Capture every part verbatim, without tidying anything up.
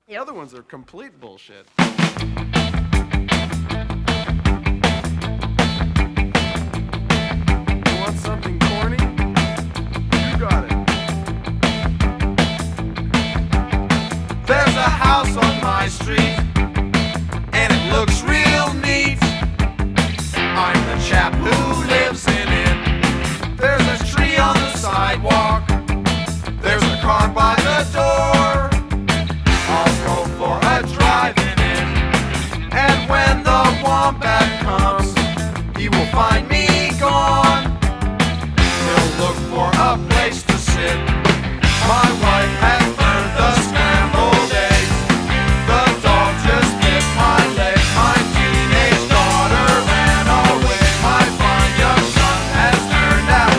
The other ones are complete bullshit. You want something corny? You got it. There's a house on my street, and it looks real neat. I'm the chap who lives in it. There's a tree on the sidewalk. There's a car by the door. I'll go for a drive in it. And when the wombat comes, he will find me gone. He'll look for a place to sit. My wife has burned the scrambled eggs. The dog just bit my leg. My teenage daughter ran away. My fine young son has turned out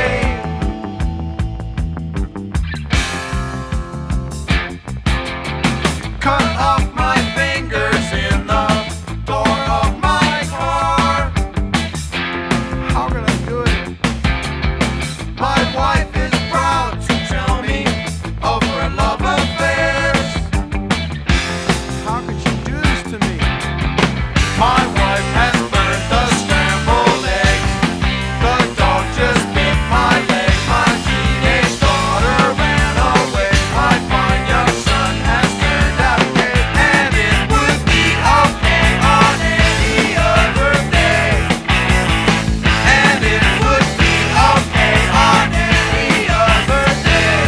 gay. Cut off my fingers in the door of my car. How can I do it? My wife is proud to tell me of her love affairs. How could you do this to me? My wife has burned the scrambled eggs. The dog just bit my leg. My teenage daughter ran away. My fine young son has turned out gay. And it would be okay on any other day. And it would be okay on any other day.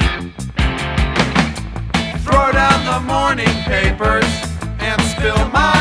Throw down the morning papers and spill my